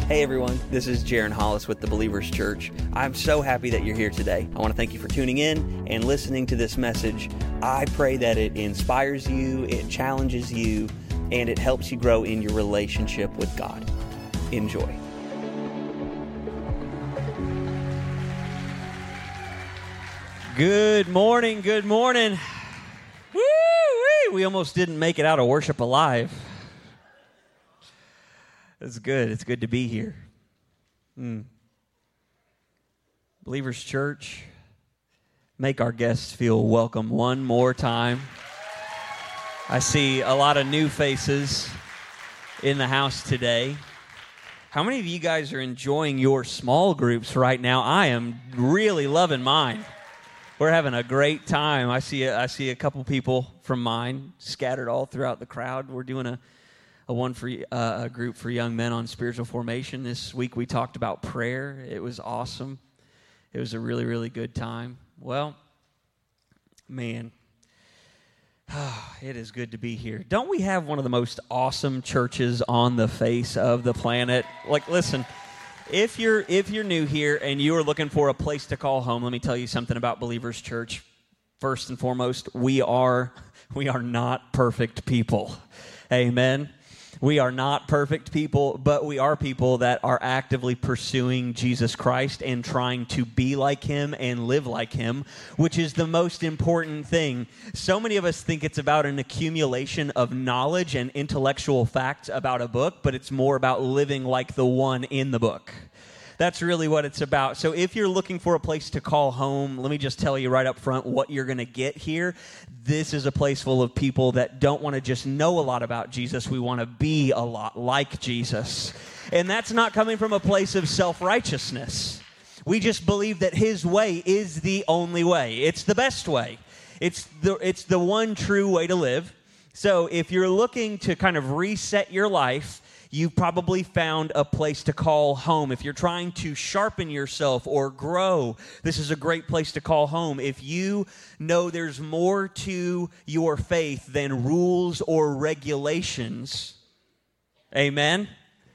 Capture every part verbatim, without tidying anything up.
Hey everyone, this is Jaron Hollis with the Believers Church. I'm so happy that you're here today. I want to thank you for tuning in and listening to this message. I pray that it inspires you, it challenges you, and it helps you grow in your relationship with God. Enjoy. Good morning, good morning. Woo-wee. We almost didn't make it out of worship alive. It's good. It's good to be here. Mm. Believers Church, make our guests feel welcome one more time. I see a lot of new faces in the house today. How many of you guys are enjoying your small groups right now? I am really loving mine. We're having a great time. I see a, I see a couple people from mine scattered all throughout the crowd. We're doing a A one for uh, a group for young men on spiritual formation. This week we talked about prayer. It was awesome. It was a really, really good time. Well, man, it is good to be here. Don't we have one of the most awesome churches on the face of the planet? Like, listen, if you're if you're new here and you are looking for a place to call home, let me tell you something about Believers Church. First and foremost, we are we are not perfect people. Amen. We are not perfect people, but we are people that are actively pursuing Jesus Christ and trying to be like Him and live like Him, which is the most important thing. So many of us think it's about an accumulation of knowledge and intellectual facts about a book, but it's more about living like the one in the book. That's really what it's about. So if you're looking for a place to call home, let me just tell you right up front what you're going to get here. This is a place full of people that don't want to just know a lot about Jesus. We want to be a lot like Jesus. And that's not coming from a place of self-righteousness. We just believe that His way is the only way. It's the best way. It's the, it's the one true way to live. So if you're looking to kind of reset your life, you've probably found a place to call home. If you're trying to sharpen yourself or grow, this is a great place to call home. If you know there's more to your faith than rules or regulations, amen?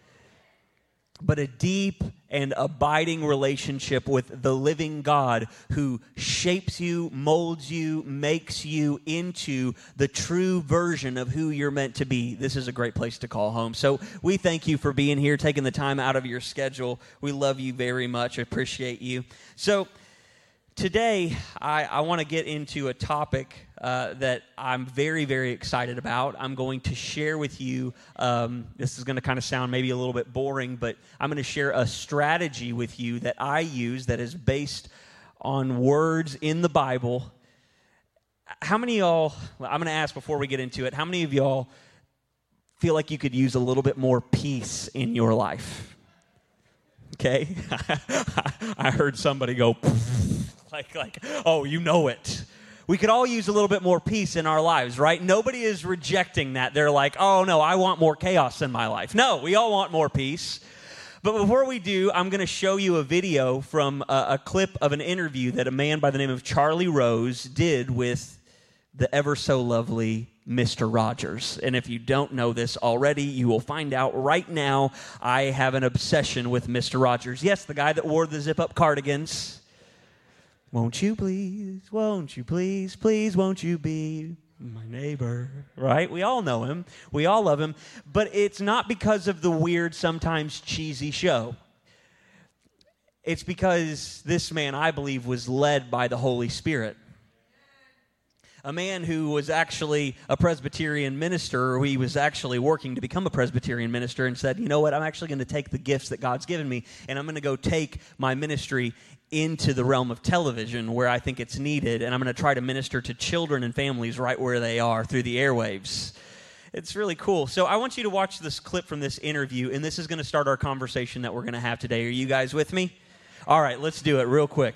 But a deep and abiding relationship with the living God who shapes you, molds you, makes you into the true version of who you're meant to be. This is a great place to call home. So we thank you for being here, taking the time out of your schedule. We love you very much. I appreciate you. So today, I, I want to get into a topic uh, that I'm very, very excited about. I'm going to share with you, um, this is going to kind of sound maybe a little bit boring, but I'm going to share a strategy with you that I use that is based on words in the Bible. How many of y'all, I'm going to ask before we get into it, how many of y'all feel like you could use a little bit more peace in your life? Okay? I heard somebody go, like, like, oh, you know it. We could all use a little bit more peace in our lives, right? Nobody is rejecting that. They're like, oh, no, I want more chaos in my life. No, we all want more peace. But before we do, I'm going to show you a video from a, a clip of an interview that a man by the name of Charlie Rose did with the ever so lovely Mister Rogers. And if you don't know this already, you will find out right now. I have an obsession with Mister Rogers. Yes, the guy that wore the zip-up cardigans. Won't you please, won't you please, please won't you be my neighbor, right? We all know him. We all love him. But it's not because of the weird, sometimes cheesy show. It's because this man, I believe, was led by the Holy Spirit. A man who was actually a Presbyterian minister, or he was actually working to become a Presbyterian minister, and said, you know what, I'm actually going to take the gifts that God's given me, and I'm going to go take my ministry into the realm of television where I think it's needed, and I'm going to try to minister to children and families right where they are through the airwaves. It's really cool. So I want you to watch this clip from this interview, and this is going to start our conversation that we're going to have today. Are you guys with me? All right, let's do it real quick.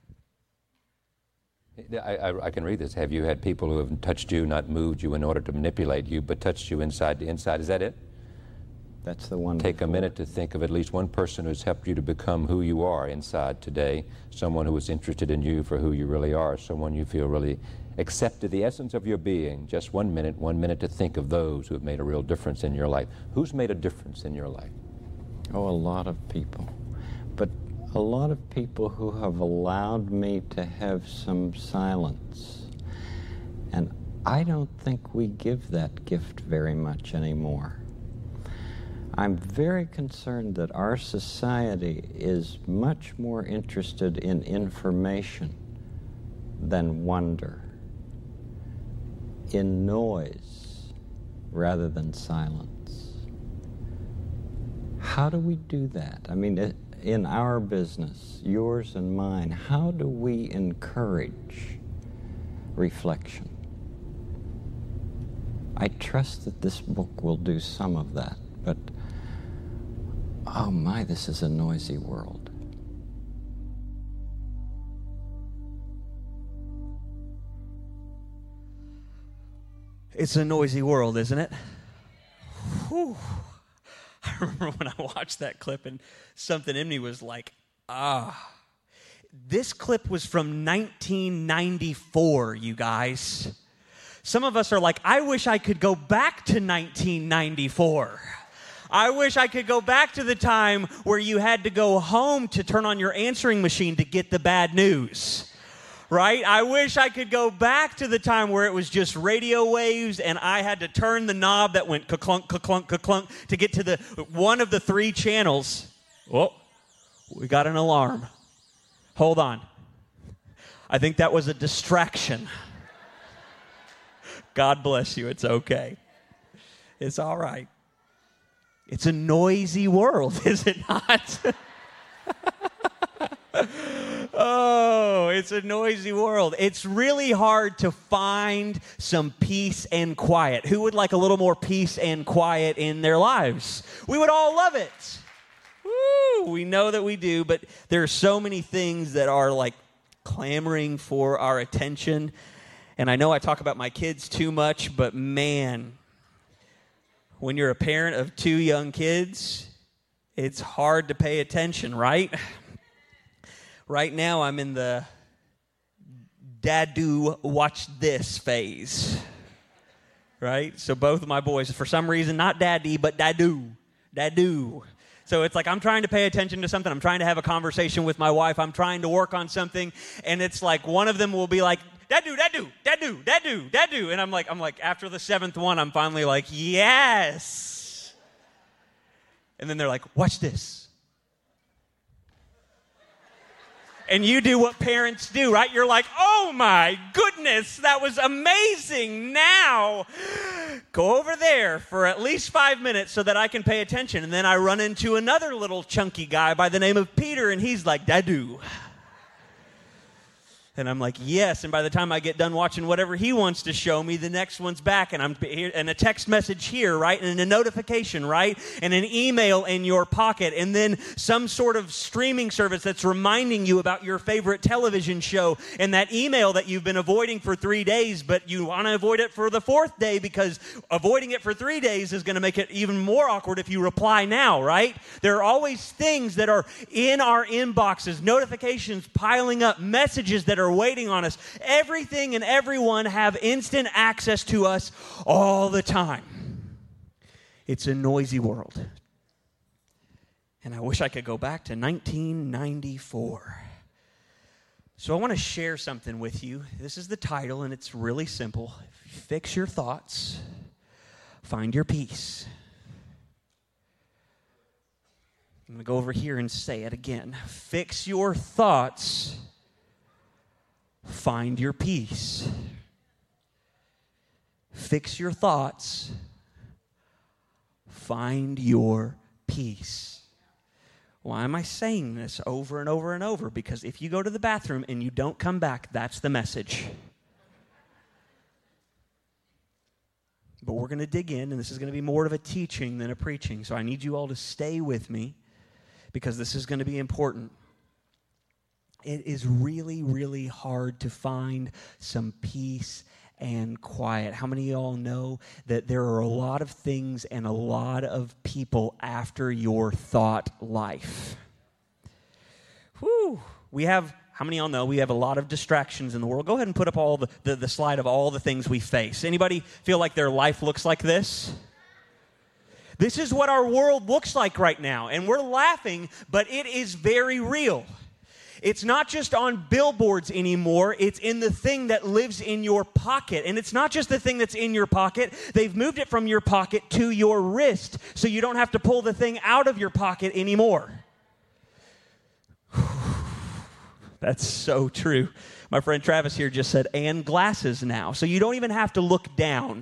I, I, I can read this. Have you had people who have touched you, not moved you in order to manipulate you, but touched you inside to inside? Is that it? That's the one. Take before. a minute to think of at least one person who's helped you to become who you are inside today, someone who is interested in you for who you really are, someone you feel really accepted the essence of your being. Just one minute, one minute to think of those who have made a real difference in your life. Who's made a difference in your life? Oh, a lot of people. But a lot of people who have allowed me to have some silence. And I don't think we give that gift very much anymore. I'm very concerned that our society is much more interested in information than wonder, in noise rather than silence. How do we do that? I mean, in our business, yours and mine, how do we encourage reflection? I trust that this book will do some of that, but oh my, this is a noisy world. It's a noisy world, isn't it? Whew. I remember when I watched that clip and something in me was like, ah. This clip was from nineteen ninety-four, you guys. Some of us are like, I wish I could go back to nineteen ninety-four. I wish I could go back to the time where you had to go home to turn on your answering machine to get the bad news. Right? I wish I could go back to the time where it was just radio waves and I had to turn the knob that went ka-clunk, ka-clunk, ka-clunk to get to the one of the three channels. Oh, we got an alarm. Hold on. I think that was a distraction. God bless you. It's okay. It's all right. It's a noisy world, is it not? Oh, it's a noisy world. It's really hard to find some peace and quiet. Who would like a little more peace and quiet in their lives? We would all love it. Woo, we know that we do, but there are so many things that are like clamoring for our attention. And I know I talk about my kids too much, but man, when you're a parent of two young kids, it's hard to pay attention, right? Right now, I'm in the dad-do watch this phase, right? So both of my boys, for some reason, not daddy, but dad-do, dad-do. So it's like I'm trying to pay attention to something. I'm trying to have a conversation with my wife. I'm trying to work on something, and it's like one of them will be like, dad-do, dad-do, dad-do, dad-do, dad-do. And I'm like, I'm like, after the seventh one, I'm finally like, yes. And then they're like, watch this. And you do what parents do, right? You're like, oh my goodness, that was amazing. Now, go over there for at least five minutes so that I can pay attention. And then I run into another little chunky guy by the name of Peter, and he's like, dad-do. And I'm like, yes. And by the time I get done watching whatever he wants to show me, the next one's back. And I'm here, and a text message here, right? And a notification, right? And an email in your pocket. And then some sort of streaming service that's reminding you about your favorite television show. And that email that you've been avoiding for three days, but you want to avoid it for the fourth day because avoiding it for three days is going to make it even more awkward if you reply now, right? There are always things that are in our inboxes, notifications piling up, messages that are waiting on us. Everything and everyone have instant access to us all the time. It's a noisy world. And I wish I could go back to nineteen ninety-four. So I want to share something with you. This is the title, and it's really simple. Fix your thoughts. Find your peace. I'm going to go over here and say it again. Fix your thoughts. Find your peace. Fix your thoughts. Find your peace. Why am I saying this over and over and over? Because if you go to the bathroom and you don't come back, that's the message. But we're going to dig in, and this is going to be more of a teaching than a preaching. So I need you all to stay with me because this is going to be important. It is really, really hard to find some peace and quiet. How many of y'all know that there are a lot of things and a lot of people after your thought life? Whew. We have, how many of y'all know we have a lot of distractions in the world? Go ahead and put up all the, the, the slide of all the things we face. Anybody feel like their life looks like this? This is what our world looks like right now, and we're laughing, but it is very real. It's not just on billboards anymore. It's in the thing that lives in your pocket. And it's not just the thing that's in your pocket. They've moved it from your pocket to your wrist, so you don't have to pull the thing out of your pocket anymore. That's so true. My friend Travis here just said, and glasses now. So you don't even have to look down.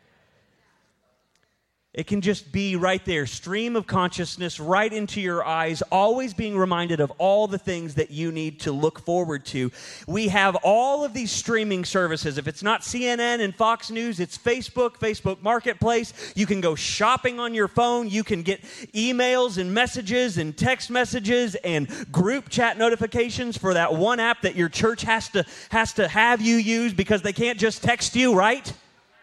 It can just be right there, stream of consciousness right into your eyes, always being reminded of all the things that you need to look forward to. We have all of these streaming services. If it's not C N N and Fox News, it's Facebook, Facebook Marketplace. You can go shopping on your phone. You can get emails and messages and text messages and group chat notifications for that one app that your church has to, has to have you use because they can't just text you, right?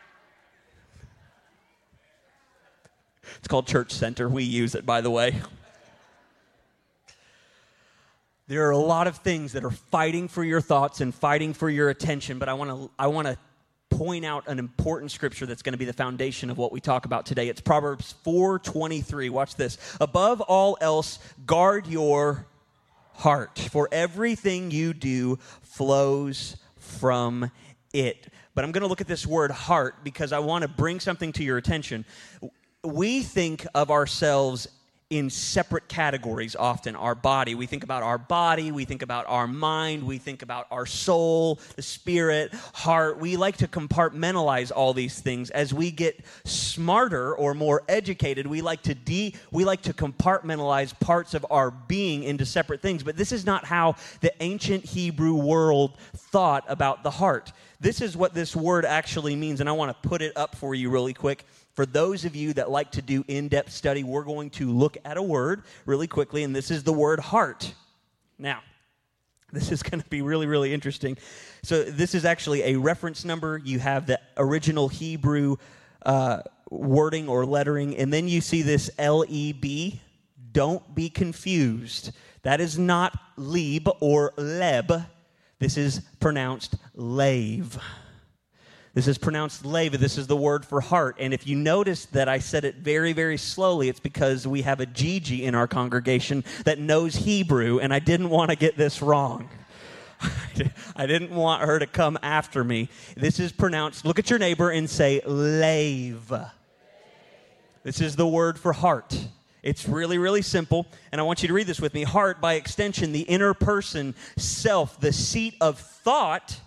It's called Church Center. We use it, by the way. There are a lot of things that are fighting for your thoughts and fighting for your attention, but I want to I want to point out an important scripture that's going to be the foundation of what we talk about today. It's Proverbs four twenty-three. Watch this. Above all else, guard your heart, for everything you do flows from it. But I'm going to look at this word heart because I want to bring something to your attention. We think of ourselves in separate categories often. Our body, we think about our body, we think about our mind, we think about our soul, the spirit, heart. We like to compartmentalize all these things. As we get smarter or more educated, we like to de we like to compartmentalize parts of our being into separate things. But this is not how the ancient Hebrew world thought about the heart. This is what this word actually means, and I want to put it up for you really quick. For those of you that like to do in-depth study, we're going to look at a word really quickly, and this is the word heart. Now, this is going to be really, really interesting. So this is actually a reference number. You have the original Hebrew uh, wording or lettering, and then you see this L E B. Don't be confused. That is not Leb or Leb. This is pronounced Lave. This is pronounced leva. This is the word for heart. And if you notice that I said it very, very slowly, it's because we have a Gigi in our congregation that knows Hebrew, and I didn't want to get this wrong. I didn't want her to come after me. This is pronounced, look at your neighbor and say, lave. This is the word for heart. It's really, really simple, and I want you to read this with me. Heart, by extension, the inner person, self, the seat of thought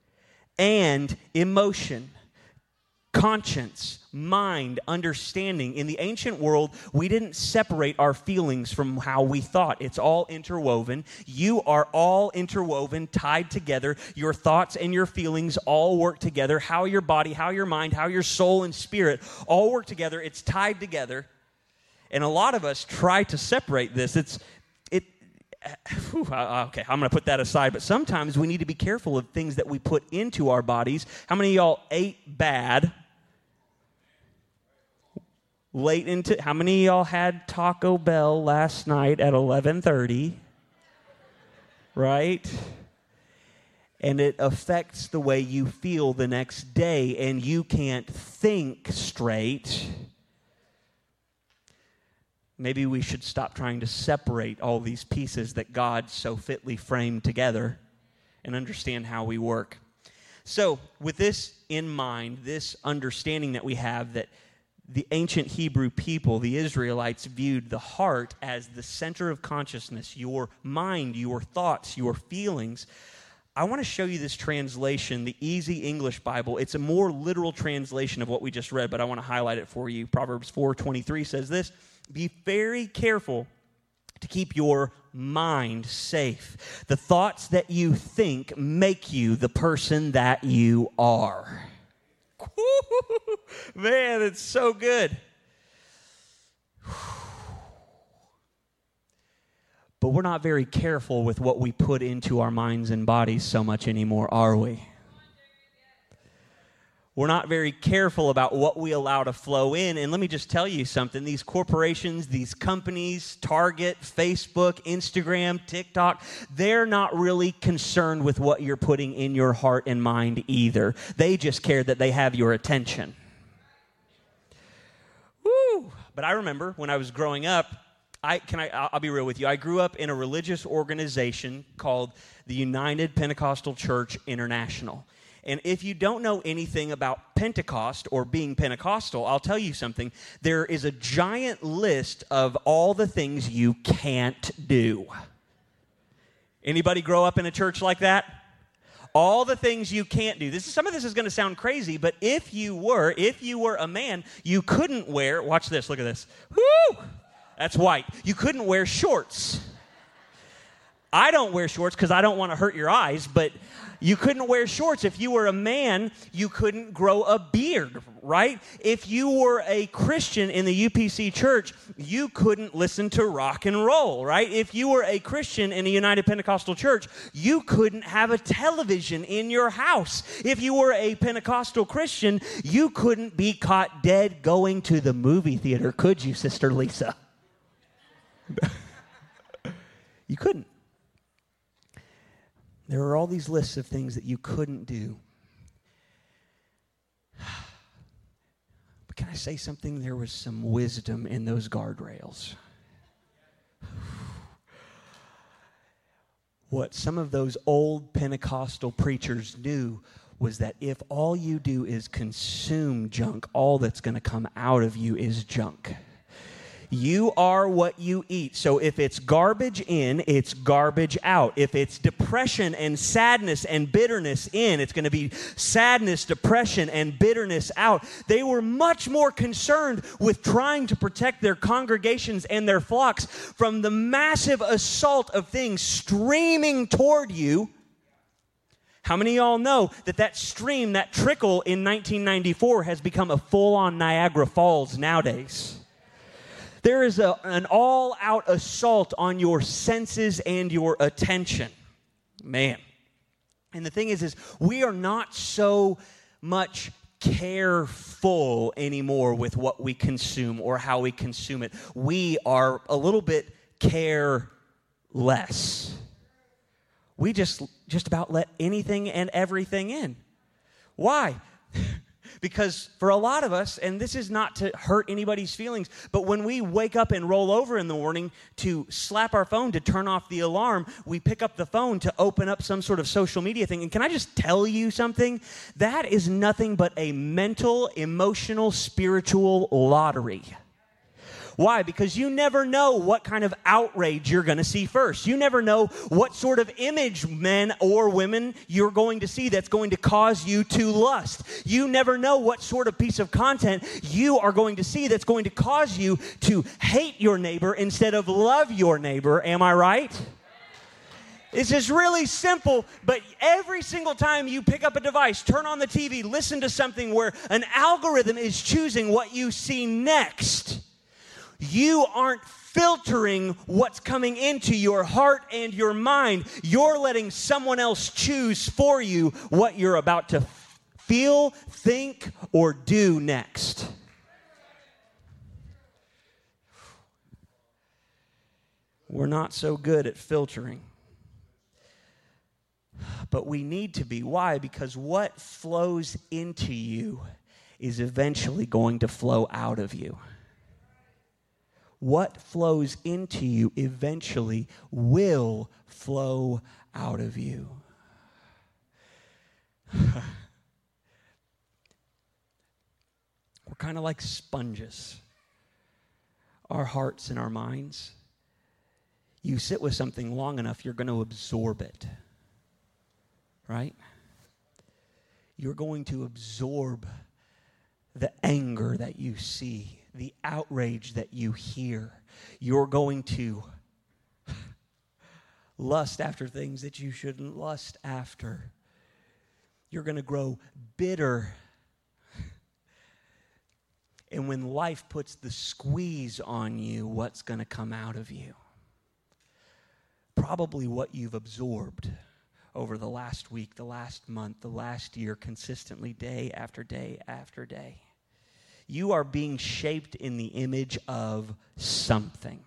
and emotion, conscience, mind, understanding. In the ancient world, we didn't separate our feelings from how we thought. It's all interwoven. You are all interwoven, tied together. Your thoughts and your feelings all work together. How your body, how your mind, how your soul and spirit all work together. It's tied together. And a lot of us try to separate this. It's it. Whew, okay, I'm going to put that aside. But sometimes we need to be careful of things that we put into our bodies. How many of y'all ate bad late into? How many of y'all had Taco Bell last night at eleven thirty? Right? And it affects the way you feel the next day, and you can't think straight. Maybe we should stop trying to separate all these pieces that God so fitly framed together and understand how we work. So, with this in mind, this understanding that we have that the ancient Hebrew people, the Israelites, viewed the heart as the center of consciousness, your mind, your thoughts, your feelings. I want to show you this translation, the Easy English Bible. It's a more literal translation of what we just read, but I want to highlight it for you. Proverbs four twenty-three says this: be very careful to keep your mind safe. The thoughts that you think make you the person that you are. Man, it's so good. But we're not very careful with what we put into our minds and bodies so much anymore, are we? We're not very careful about what we allow to flow in. And let me just tell you something. These corporations, these companies, Target, Facebook, Instagram, TikTok, they're not really concerned with what you're putting in your heart and mind either. They just care that they have your attention. Woo! But I remember when I was growing up, I can I I'll be real with you. I grew up in a religious organization called the United Pentecostal Church International. And if you don't know anything about Pentecost or being Pentecostal, I'll tell you something. There is a giant list of all the things you can't do. Anybody grow up in a church like that? All the things you can't do. This is, some of this is going to sound crazy, but if you were, if you were a man, you couldn't wear, watch this, look at this. Woo! That's white. You couldn't wear shorts. I don't wear shorts because I don't want to hurt your eyes, but you couldn't wear shorts. If you were a man, you couldn't grow a beard, right? If you were a Christian in the U P C church, you couldn't listen to rock and roll, right? If you were a Christian in a United Pentecostal church, you couldn't have a television in your house. If you were a Pentecostal Christian, you couldn't be caught dead going to the movie theater, could you, Sister Lisa? You couldn't. There are all these lists of things that you couldn't do. But can I say something? There was some wisdom in those guardrails. What some of those old Pentecostal preachers knew was that if all you do is consume junk, all that's going to come out of you is junk. You are what you eat. So if it's garbage in, it's garbage out. If it's depression and sadness and bitterness in, it's going to be sadness, depression, and bitterness out. They were much more concerned with trying to protect their congregations and their flocks from the massive assault of things streaming toward you. How many of y'all know that that stream, that trickle in nineteen ninety-four has become a full-on Niagara Falls nowadays? There is a, an all-out assault on your senses and your attention. Man. And the thing is, is we are not so much careful anymore with what we consume or how we consume it. We are a little bit careless. We just, just about let anything and everything in. Why? Because for a lot of us, and this is not to hurt anybody's feelings, but when we wake up and roll over in the morning to slap our phone to turn off the alarm, we pick up the phone to open up some sort of social media thing. And can I just tell you something? That is nothing but a mental, emotional, spiritual lottery. Why? Because you never know what kind of outrage you're going to see first. You never know what sort of image, men or women, you're going to see that's going to cause you to lust. You never know what sort of piece of content you are going to see that's going to cause you to hate your neighbor instead of love your neighbor. Am I right? It's just really simple, but every single time you pick up a device, turn on the T V, listen to something where an algorithm is choosing what you see next, you aren't filtering what's coming into your heart and your mind. You're letting someone else choose for you what you're about to feel, think, or do next. We're not so good at filtering. But we need to be. Why? Because what flows into you is eventually going to flow out of you. What flows into you eventually will flow out of you. We're kind of like sponges. Our hearts and our minds. You sit with something long enough, you're going to absorb it. Right? You're going to absorb the anger that you see, the outrage that you hear. You're going to lust after things that you shouldn't lust after. You're going to grow bitter. And when life puts the squeeze on you, what's going to come out of you? Probably what you've absorbed over the last week, the last month, the last year, consistently, day after day after day. You are being shaped in the image of something.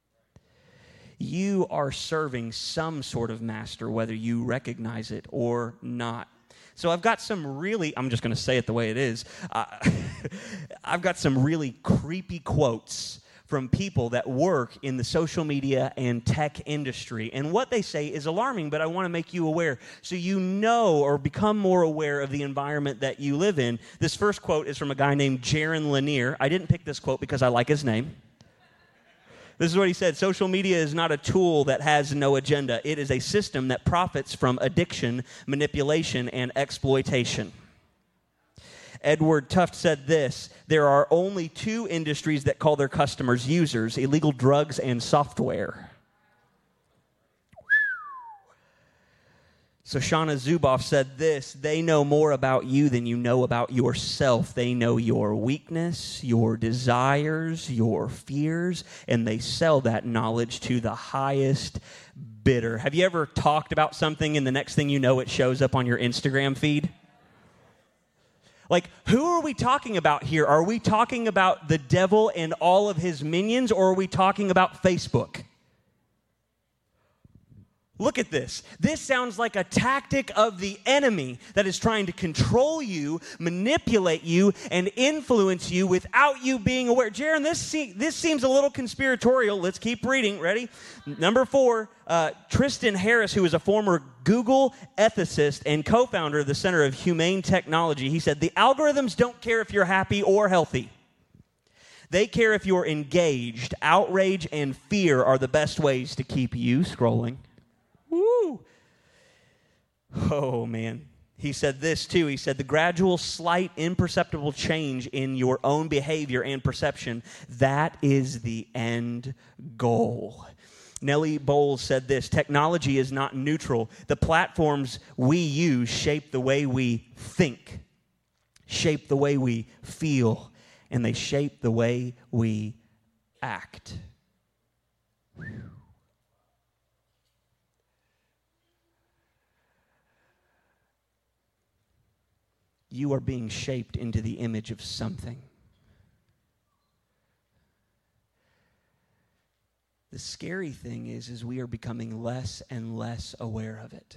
You are serving some sort of master, whether you recognize it or not. So I've got some really, I'm just going to say it the way it is. Uh, I've got some really creepy quotes from people that work in the social media and tech industry. And what they say is alarming, but I want to make you aware so you know or become more aware of the environment that you live in. This first quote is from a guy named Jaron Lanier. I didn't pick this quote because I like his name. This is what he said: social media is not a tool that has no agenda. It is a system that profits from addiction, manipulation, and exploitation. Edward Tufte said this: there are only two industries that call their customers users: illegal drugs and software. So Shana Zuboff said this: they know more about you than you know about yourself. They know your weakness, your desires, your fears, and they sell that knowledge to the highest bidder. Have you ever talked about something and the next thing you know it shows up on your Instagram feed? Like, who are we talking about here? Are we talking about the devil and all of his minions, or are we talking about Facebook? Look at this. This sounds like a tactic of the enemy that is trying to control you, manipulate you, and influence you without you being aware. Jaron, this, se- this seems a little conspiratorial. Let's keep reading. Ready? Number four, uh, Tristan Harris, who is a former Google ethicist and co-founder of the Center of Humane Technology, he said, the algorithms don't care if you're happy or healthy. They care if you're engaged. Outrage and fear are the best ways to keep you scrolling. Woo! Oh, man. He said this, too. He said, the gradual, slight, imperceptible change in your own behavior and perception, that is the end goal. Nellie Bowles said this: technology is not neutral. The platforms we use shape the way we think, shape the way we feel, and they shape the way we act. Whew. You are being shaped into the image of something. The scary thing is, is we are becoming less and less aware of it.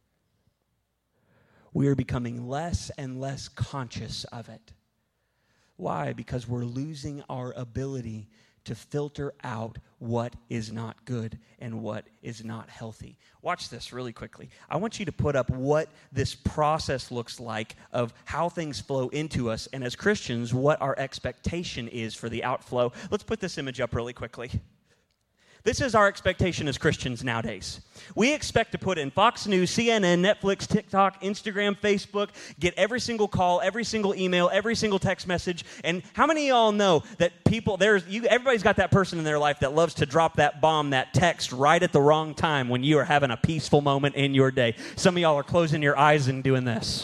We are becoming less and less conscious of it. Why? Because we're losing our ability to filter out what is not good and what is not healthy. Watch this really quickly. I want you to put up what this process looks like of how things flow into us, and as Christians, what our expectation is for the outflow. Let's put this image up really quickly. This is our expectation as Christians nowadays. We expect to put in Fox News, C N N, Netflix, TikTok, Instagram, Facebook, get every single call, every single email, every single text message. And how many of y'all know that people, there's you, everybody's got that person in their life that loves to drop that bomb, that text right at the wrong time when you are having a peaceful moment in your day. Some of y'all are closing your eyes and doing this.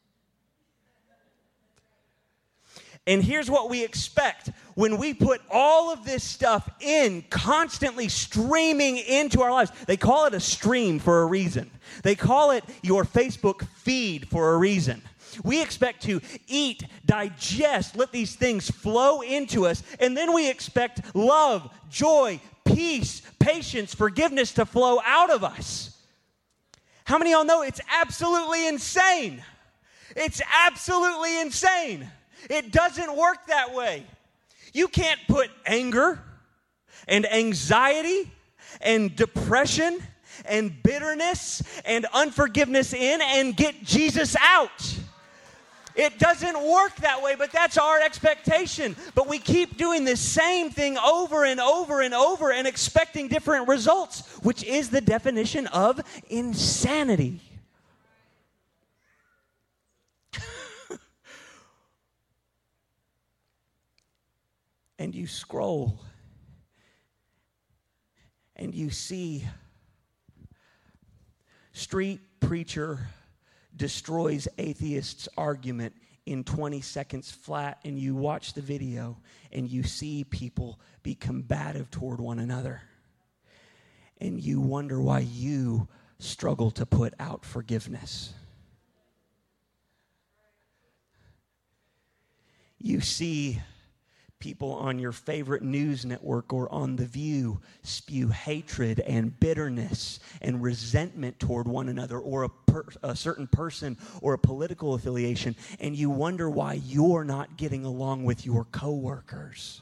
And here's what we expect when we put all of this stuff in, constantly streaming into our lives. They call it a stream for a reason. They call it your Facebook feed for a reason. We expect to eat, digest, let these things flow into us, and then we expect love, joy, peace, patience, forgiveness to flow out of us. How many of y'all know it's absolutely insane? It's absolutely insane. It doesn't work that way. You can't put anger and anxiety and depression and bitterness and unforgiveness in and get Jesus out. It doesn't work that way, but that's our expectation. But we keep doing the same thing over and over and over and expecting different results, which is the definition of insanity. And you scroll and you see street preacher destroys atheist's argument in twenty seconds flat, and you watch the video and you see people be combative toward one another. And you wonder why you struggle to put out forgiveness. You see People on your favorite news network or on The View spew hatred and bitterness and resentment toward one another or a, per, a certain person or a political affiliation, and you wonder why you're not getting along with your coworkers.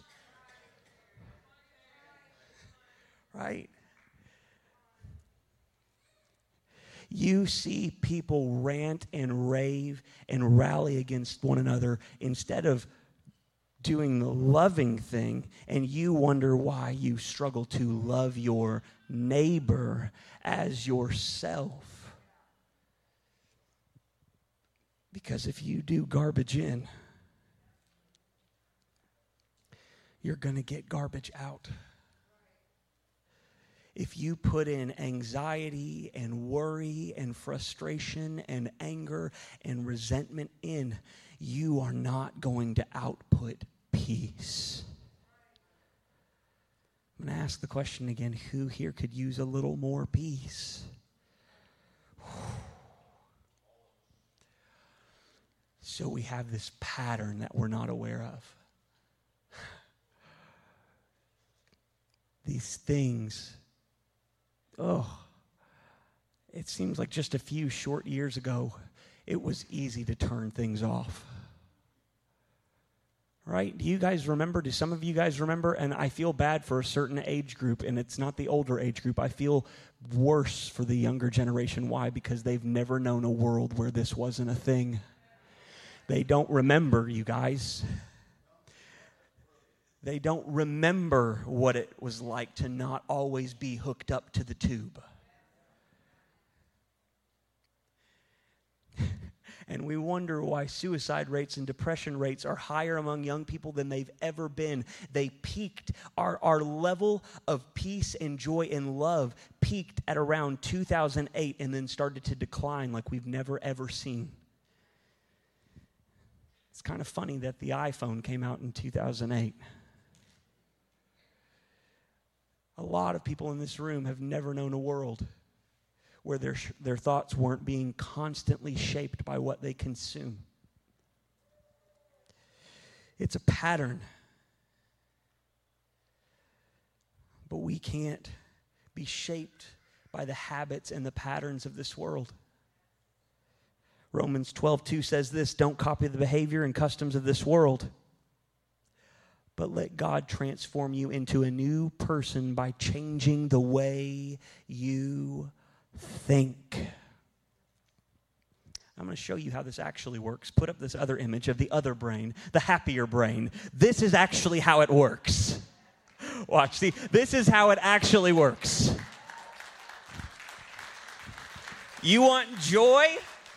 Right? You see people rant and rave and rally against one another instead of doing the loving thing, and you wonder why you struggle to love your neighbor as yourself. Because if you do garbage in, you're going to get garbage out. If you put in anxiety and worry and frustration and anger and resentment in, you are not going to output peace. I'm going to ask the question again, who here could use a little more peace? So we have this pattern that we're not aware of. These things, oh, it seems like just a few short years ago, it was easy to turn things off. Right? Do you guys remember? Do some of you guys remember? And I feel bad for a certain age group, and it's not the older age group. I feel worse for the younger generation. Why? Because they've never known a world where this wasn't a thing. They don't remember, you guys. They don't remember what it was like to not always be hooked up to the tube. And we wonder why suicide rates and depression rates are higher among young people than they've ever been. They peaked. Our, our level of peace and joy and love peaked at around two thousand eight and then started to decline like we've never, ever seen. It's kind of funny that the iPhone came out in two thousand eight. A lot of people in this room have never known a world where their their thoughts weren't being constantly shaped by what they consume. It's a pattern. But we can't be shaped by the habits and the patterns of this world. Romans twelve two says this, don't copy the behavior and customs of this world, but let God transform you into a new person by changing the way you think. I'm going to show you how this actually works. Put up this other image of the other brain, the happier brain. This is actually how it works. Watch, see, this is how it actually works. You want joy?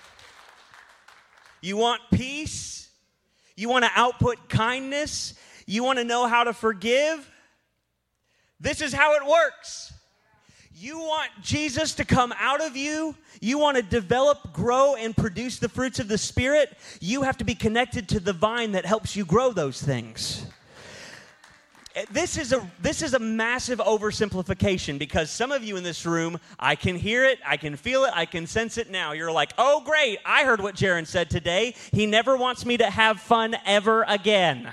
You want peace? You want to output kindness? You want to know how to forgive? This is how it works. You want Jesus to come out of you. You want to develop, grow, and produce the fruits of the Spirit. You have to be connected to the vine that helps you grow those things. This is a this is a massive oversimplification because some of you in this room, I can hear it, I can feel it, I can sense it now. You're like, oh, great, I heard what Jaron said today. He never wants me to have fun ever again.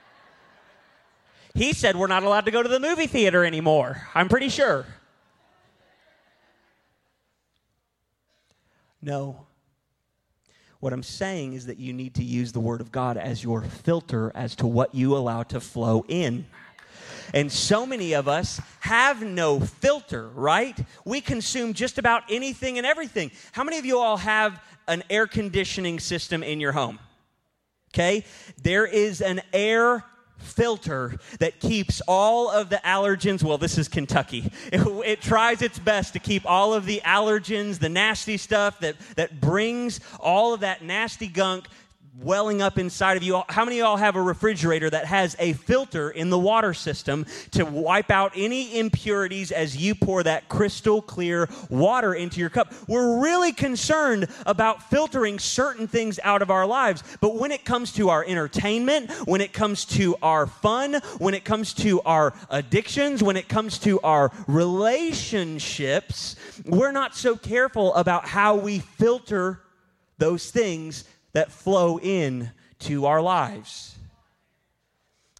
He said we're not allowed to go to the movie theater anymore. I'm pretty sure. No. What I'm saying is that you need to use the Word of God as your filter as to what you allow to flow in. And so many of us have no filter, right? We consume just about anything and everything. How many of you all have an air conditioning system in your home? Okay? There is an air filter that keeps all of the allergens. Well, this is Kentucky. It, it tries its best to keep all of the allergens, the nasty stuff that, that brings all of that nasty gunk welling up inside of you. How many of y'all have a refrigerator that has a filter in the water system to wipe out any impurities as you pour that crystal clear water into your cup? We're really concerned about filtering certain things out of our lives. But when it comes to our entertainment, when it comes to our fun, when it comes to our addictions, when it comes to our relationships, we're not so careful about how we filter those things that flow in to our lives.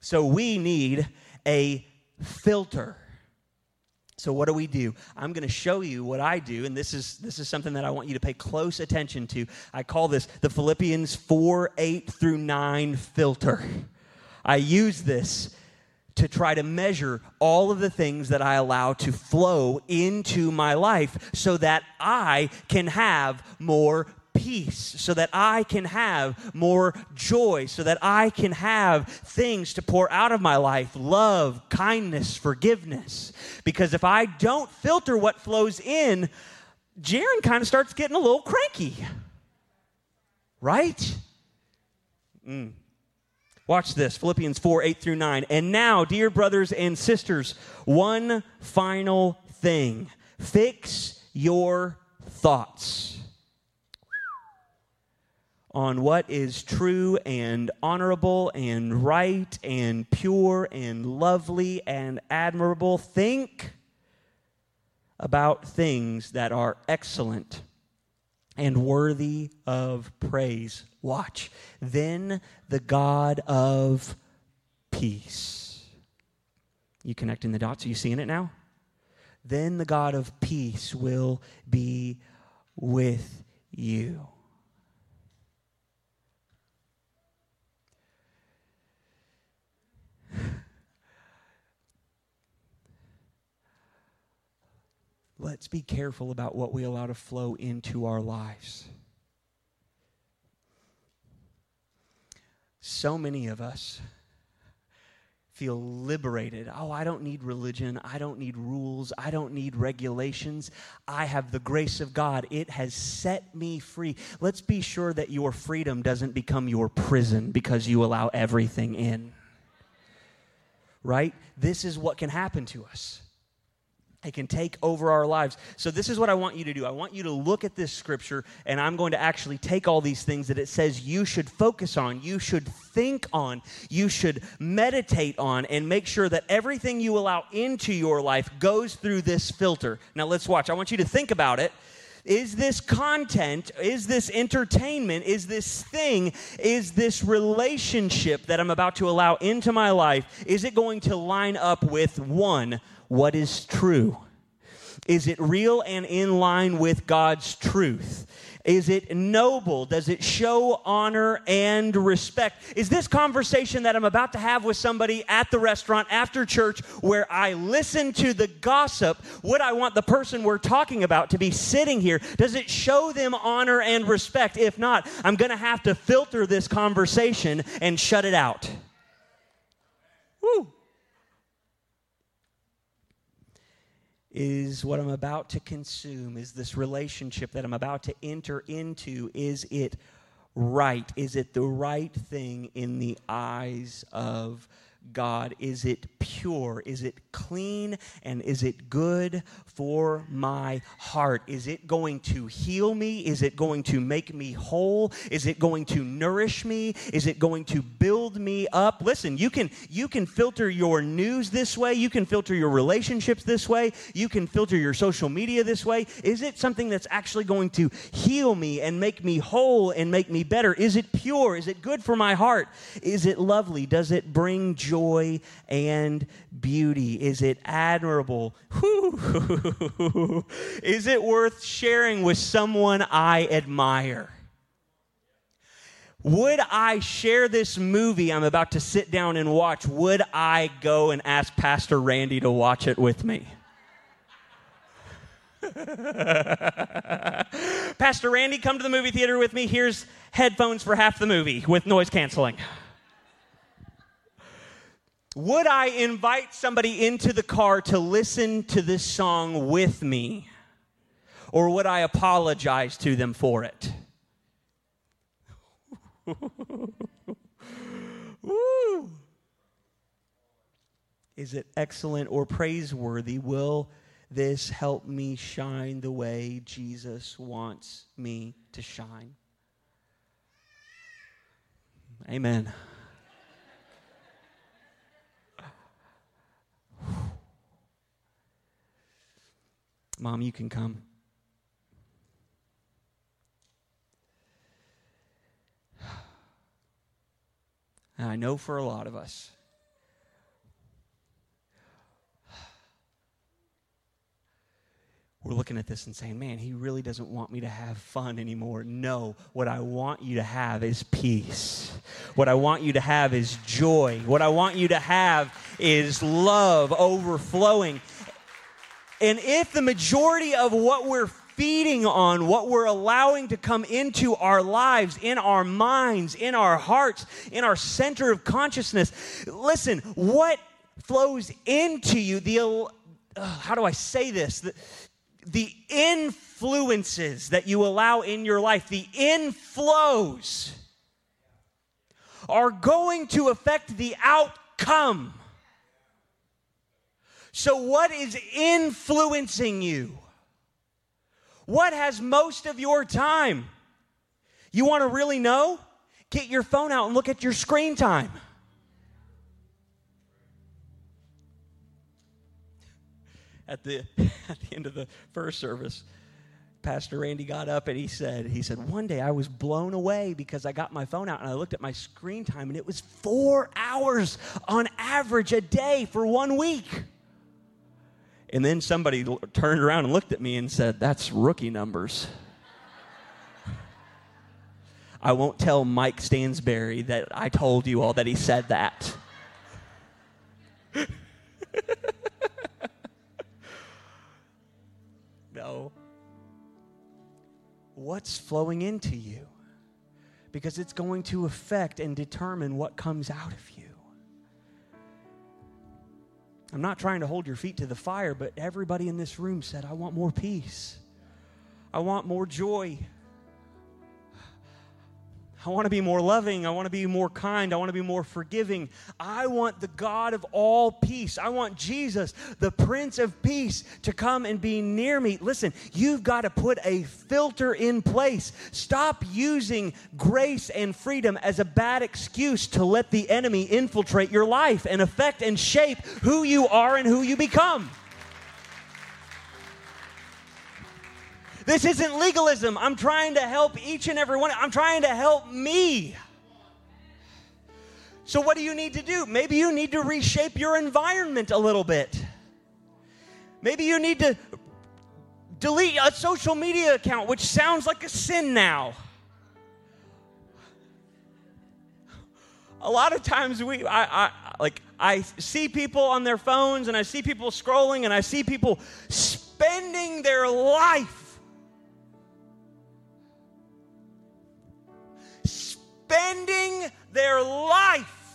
So we need a filter. So what do we do? I'm going to show you what I do, and this is this is something that I want you to pay close attention to. I call this the Philippians four, eight through nine filter. I use this to try to measure all of the things that I allow to flow into my life so that I can have more peace, so that I can have more joy, so that I can have things to pour out of my life, love, kindness, forgiveness. Because if I don't filter what flows in, Jaron kind of starts getting a little cranky. Right? Mm. Watch this, Philippians four, eight through nine. And now, dear brothers and sisters, one final thing. Fix your thoughts on what is true and honorable and right and pure and lovely and admirable. Think about things that are excellent and worthy of praise. Watch. Then the God of peace. You connecting the dots? Are you seeing it now? Then the God of peace will be with you. Let's be careful about what we allow to flow into our lives. So many of us feel liberated. Oh, I don't need religion. I don't need rules. I don't need regulations. I have the grace of God. It has set me free. Let's be sure that your freedom doesn't become your prison because you allow everything in. Right? This is what can happen to us. It can take over our lives. So this is what I want you to do. I want you to look at this scripture, and I'm going to actually take all these things that it says you should focus on, you should think on, you should meditate on, and make sure that everything you allow into your life goes through this filter. Now let's watch. I want you to think about it. Is this content, is this entertainment, is this thing, is this relationship that I'm about to allow into my life, is it going to line up with, one, what is true? Is it real and in line with God's truth? Is it noble? Does it show honor and respect? Is this conversation that I'm about to have with somebody at the restaurant after church where I listen to the gossip, would I want the person we're talking about to be sitting here? Does it show them honor and respect? If not, I'm going to have to filter this conversation and shut it out. Woo! Is what I'm about to consume, is this relationship that I'm about to enter into, is it right? Is it the right thing in the eyes of God? Is it pure? Is it clean? And is it good for my heart? Is it going to heal me? Is it going to make me whole? Is it going to nourish me? Is it going to build me up? Listen, you can you can filter your news this way. You can filter your relationships this way. You can filter your social media this way. Is it something that's actually going to heal me and make me whole and make me better? Is it pure? Is it good for my heart? Is it lovely? Does it bring joy? Joy and beauty? Is it admirable? Whew. Is it worth sharing with someone I admire? Would I share this movie I'm about to sit down and watch? Would I go and ask Pastor Randy to watch it with me? Pastor Randy, come to the movie theater with me. Here's headphones for half the movie with noise canceling. Would I invite somebody into the car to listen to this song with me? Or would I apologize to them for it? Woo. Is it excellent or praiseworthy? Will this help me shine the way Jesus wants me to shine? Amen. Mom, you can come. And I know for a lot of us, we're looking at this and saying, man, he really doesn't want me to have fun anymore. No, what I want you to have is peace. What I want you to have is joy. What I want you to have is love overflowing. And if the majority of what we're feeding on, what we're allowing to come into our lives, in our minds, in our hearts, in our center of consciousness, listen, what flows into you, the, uh, how do I say this? The, the influences that you allow in your life, the inflows, are going to affect the outcome. So what is influencing you? What has most of your time? You want to really know? Get your phone out and look at your screen time. At the, at the end of the first service, Pastor Randy got up and he said, he said, one day I was blown away because I got my phone out and I looked at my screen time and it was four hours on average a day for one week. And then somebody l- turned around and looked at me and said, that's rookie numbers. I won't tell Mike Stansberry that I told you all that he said that. No. What's flowing into you? Because it's going to affect and determine what comes out of you. I'm not trying to hold your feet to the fire, but everybody in this room said, I want more peace. I want more joy. I want to be more loving. I want to be more kind. I want to be more forgiving. I want the God of all peace. I want Jesus, the Prince of Peace, to come and be near me. Listen, you've got to put a filter in place. Stop using grace and freedom as a bad excuse to let the enemy infiltrate your life and affect and shape who you are and who you become. This isn't legalism. I'm trying to help each and every one. I'm trying to help me. So what do you need to do? Maybe you need to reshape your environment a little bit. Maybe you need to delete a social media account, which sounds like a sin now. A lot of times we, I, I, like, I see people on their phones, and I see people scrolling, and I see people spending their life spending their life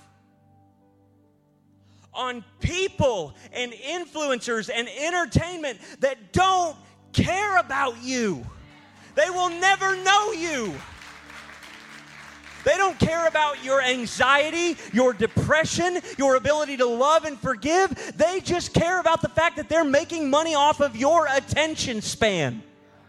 on people and influencers and entertainment that don't care about you. They will never know you. They don't care about your anxiety, your depression, your ability to love and forgive. They just care about the fact that they're making money off of your attention span.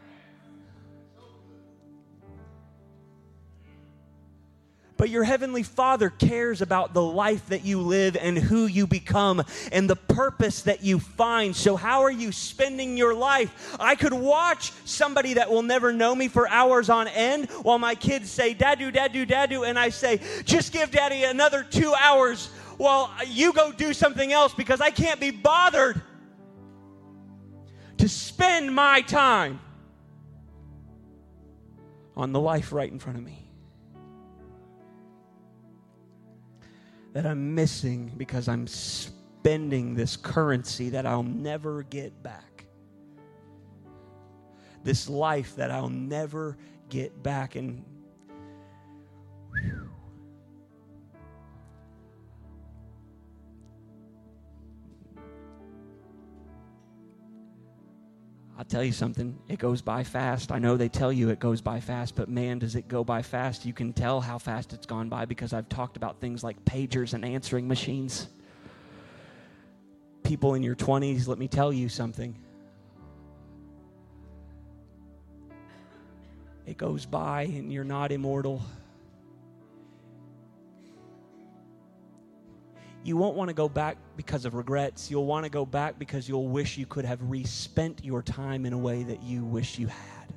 But your Heavenly Father cares about the life that you live and who you become and the purpose that you find. So how are you spending your life? I could watch somebody that will never know me for hours on end while my kids say, Dadu, Dadu, Dadu, and I say, just give Daddy another two hours while you go do something else because I can't be bothered to spend my time on the life right in front of me that I'm missing because I'm spending this currency that I'll never get back. This life that I'll never get back. And whew, I'll tell you something, it goes by fast. I know they tell you it goes by fast, but man, does it go by fast. You can tell how fast it's gone by because I've talked about things like pagers and answering machines. People in your twenties, let me tell you something. It goes by and you're not immortal. You won't want to go back because of regrets. You'll want to go back because you'll wish you could have respent your time in a way that you wish you had.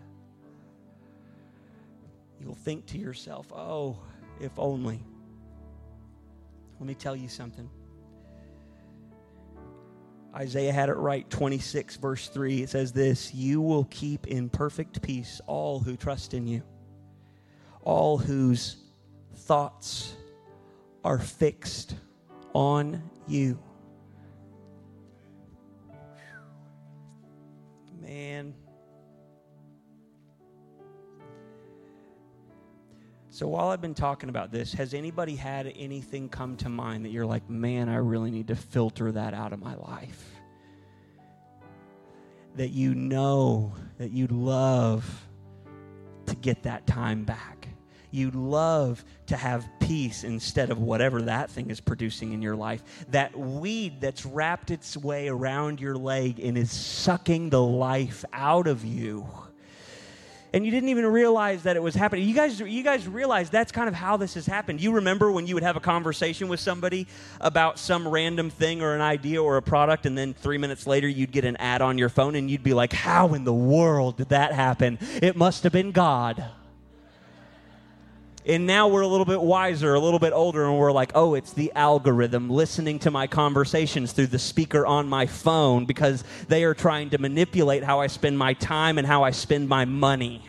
You'll think to yourself, oh, if only. Let me tell you something. Isaiah had it right, twenty-six, verse three. It says this, you will keep in perfect peace all who trust in you, all whose thoughts are fixed on you. Man. So while I've been talking about this, has anybody had anything come to mind that you're like, man, I really need to filter that out of my life? That you know that you'd love to get that time back. You'd love to have peace instead of whatever that thing is producing in your life. That weed that's wrapped its way around your leg and is sucking the life out of you. And you didn't even realize that it was happening. You guys, you guys realize that's kind of how this has happened. You remember when you would have a conversation with somebody about some random thing or an idea or a product, and then three minutes later you'd get an ad on your phone and you'd be like, how in the world did that happen? It must have been God. And now we're a little bit wiser, a little bit older, and we're like, oh, it's the algorithm listening to my conversations through the speaker on my phone because they are trying to manipulate how I spend my time and how I spend my money.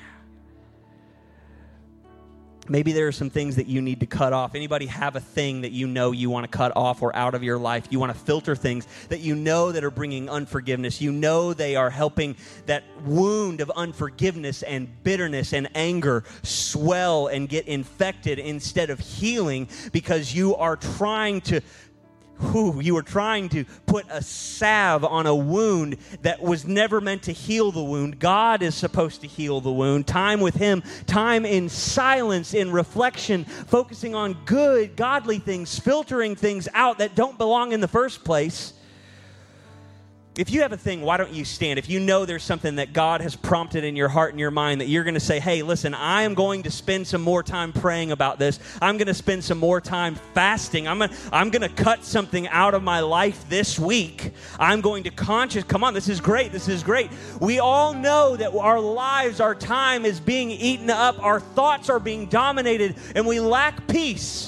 Maybe there are some things that you need to cut off. Anybody have a thing that you know you want to cut off or out of your life? You want to filter things that you know that are bringing unforgiveness. You know they are helping that wound of unforgiveness and bitterness and anger swell and get infected instead of healing because you are trying to Who you were trying to put a salve on a wound that was never meant to heal the wound. God is supposed to heal the wound. Time with Him, time in silence, in reflection, focusing on good, godly things, filtering things out that don't belong in the first place. If you have a thing, why don't you stand? If you know there's something that God has prompted in your heart and your mind that you're going to say, hey, listen, I am going to spend some more time praying about this. I'm going to spend some more time fasting. I'm going I'm going to cut something out of my life this week. I'm going to conscious, come on, this is great, this is great. We all know that our lives, our time is being eaten up. Our thoughts are being dominated, and we lack peace.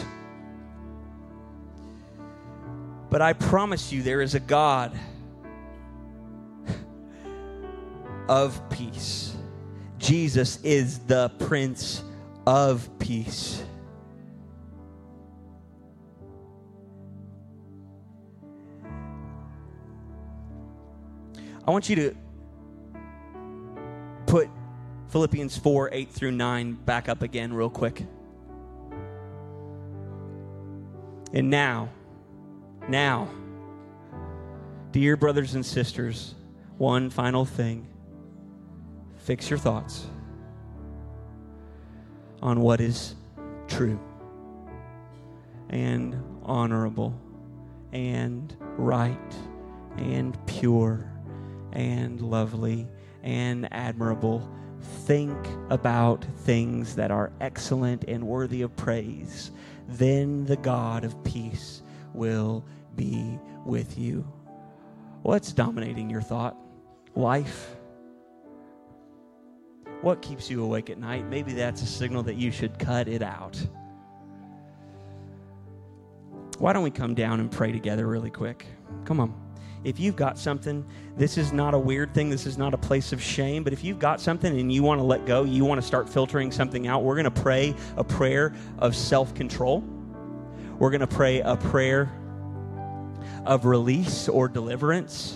But I promise you, there is a God of peace. Jesus is the Prince of Peace. I want you to put Philippians four, eight through nine back up again real quick. And now, now, dear brothers and sisters, one final thing. Fix your thoughts on what is true and honorable and right and pure and lovely and admirable. Think about things that are excellent and worthy of praise. Then the God of peace will be with you. What's dominating your thought? Life? What keeps you awake at night? Maybe that's a signal that you should cut it out. Why don't we come down and pray together really quick? Come on. If you've got something, this is not a weird thing. This is not a place of shame. But if you've got something and you want to let go, you want to start filtering something out, we're going to pray a prayer of self-control. We're going to pray a prayer of release or deliverance.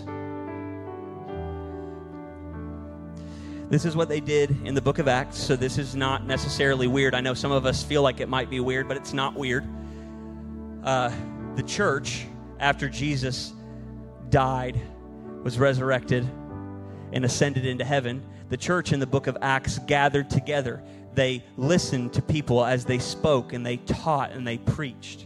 This is what they did in the book of Acts, so this is not necessarily weird. I know some of us feel like it might be weird, but it's not weird. Uh, the church, after Jesus died, was resurrected, and ascended into heaven, the church in the book of Acts gathered together. They listened to people as they spoke, and they taught, and they preached.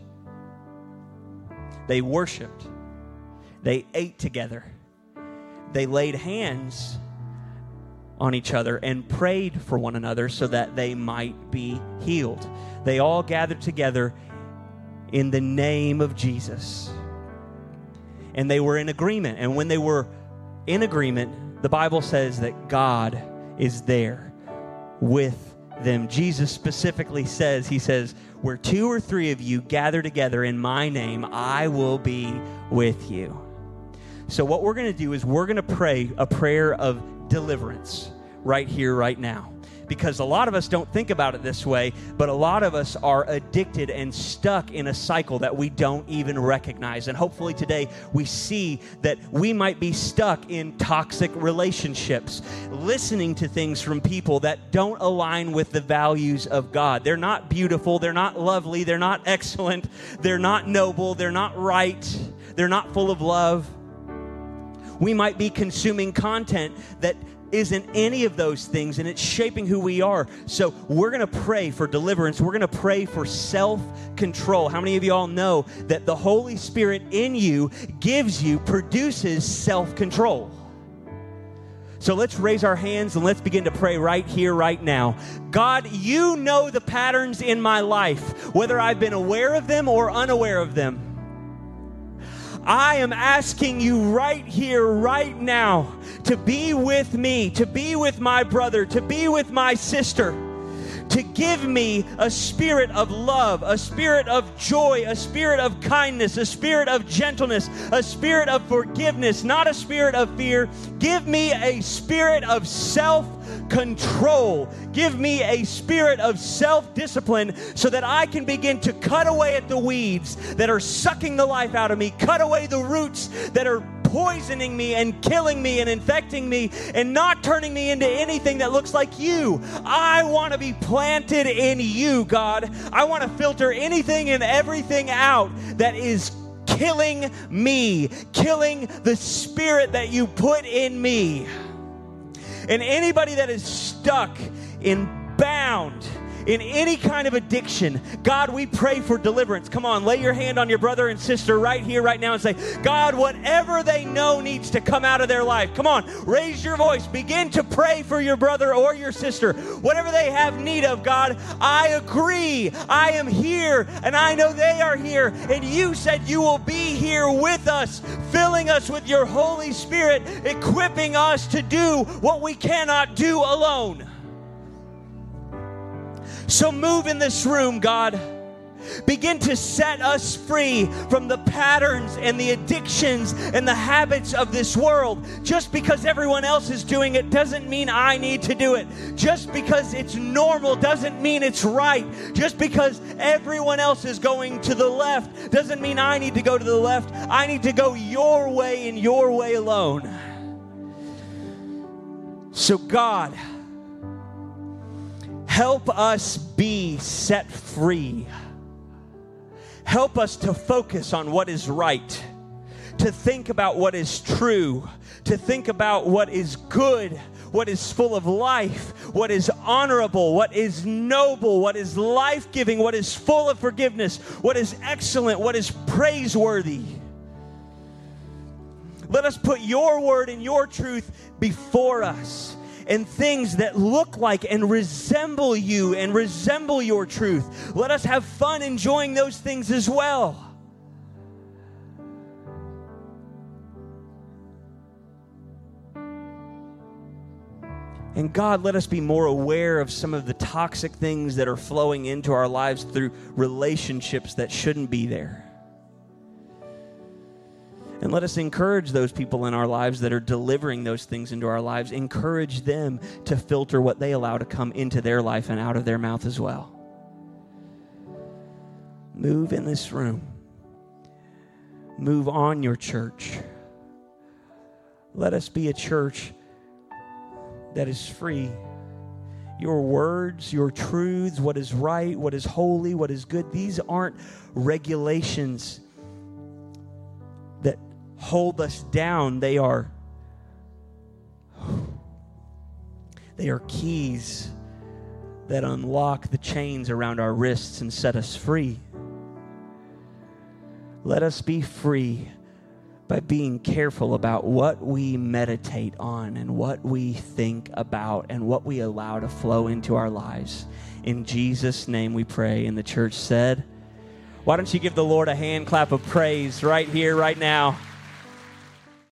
They worshiped. They ate together. They laid hands on each other and prayed for one another so that they might be healed. They all gathered together in the name of Jesus. And they were in agreement. And when they were in agreement, the Bible says that God is there with them. Jesus specifically says, he says, where two or three of you gather together in my name, I will be with you. So what we're going to do is we're going to pray a prayer of deliverance right here, right now. Because a lot of us don't think about it this way, but a lot of us are addicted and stuck in a cycle that we don't even recognize. And hopefully today we see that we might be stuck in toxic relationships, listening to things from people that don't align with the values of God. They're not beautiful, they're not lovely, they're not excellent, they're not noble, they're not right, they're not full of love. We might be consuming content that isn't any of those things, and it's shaping who we are. So we're going to pray for deliverance. We're going to pray for self-control. How many of you all know that the Holy Spirit in you gives you, produces self-control? So let's raise our hands and let's begin to pray right here, right now. God, you know the patterns in my life, whether I've been aware of them or unaware of them. I am asking you right here, right now, to be with me, to be with my brother, to be with my sister, to give me a spirit of love, a spirit of joy, a spirit of kindness, a spirit of gentleness, a spirit of forgiveness, not a spirit of fear. Give me a spirit of self-control. Give me a spirit of self-discipline so that I can begin to cut away at the weeds that are sucking the life out of me, cut away the roots that are poisoning me and killing me and infecting me and not turning me into anything that looks like you. I want to be planted in you, God. I want to filter anything and everything out that is killing me, killing the spirit that you put in me. And anybody that is stuck in bound in any kind of addiction, God, we pray for deliverance. Come on, lay your hand on your brother and sister right here, right now, and say, God, whatever they know needs to come out of their life. Come on, raise your voice. Begin to pray for your brother or your sister. Whatever they have need of, God, I agree. I am here, and I know they are here. And you said you will be here with us, filling us with your Holy Spirit, equipping us to do what we cannot do alone. So move in this room, God. Begin to set us free from the patterns and the addictions and the habits of this world. Just because everyone else is doing it doesn't mean I need to do it. Just because it's normal doesn't mean it's right. Just because everyone else is going to the left doesn't mean I need to go to the left. I need to go your way and your way alone. So God, help us be set free. Help us to focus on what is right, to think about what is true, to think about what is good, what is full of life, what is honorable, what is noble, what is life-giving, what is full of forgiveness, what is excellent, what is praiseworthy. Let us put your word and your truth before us, and things that look like and resemble you and resemble your truth. Let us have fun enjoying those things as well. And God, let us be more aware of some of the toxic things that are flowing into our lives through relationships that shouldn't be there. And let us encourage those people in our lives that are delivering those things into our lives. Encourage them to filter what they allow to come into their life and out of their mouth as well. Move in this room. Move on your church. Let us be a church that is free. Your words, your truths, what is right, what is holy, what is good, these aren't regulations that hold us down. They are they are keys that unlock the chains around our wrists and set us free. Let us be free by being careful about what we meditate on and what we think about and what we allow to flow into our lives. In Jesus' name we pray. And the church said, why don't you give the Lord a hand clap of praise right here, right now?